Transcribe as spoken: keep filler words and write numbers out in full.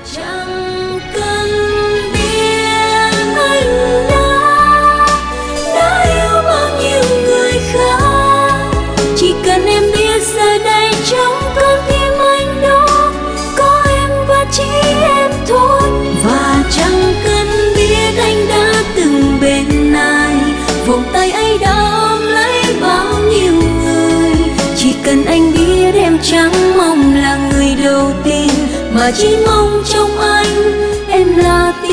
Chẳng cần biết anh đã đã yêu bao nhiêu người khác, chỉ cần em biết giờ đây trong con tim anh đó có em và chỉ em thôi. Và chẳng cần biết anh đã từng bên ai, vòng tay ấy đã ôm lấy bao nhiêu người. Chỉ cần anh biết em chẳng mong là người đầu tiên, mà chỉ mong trong anh em là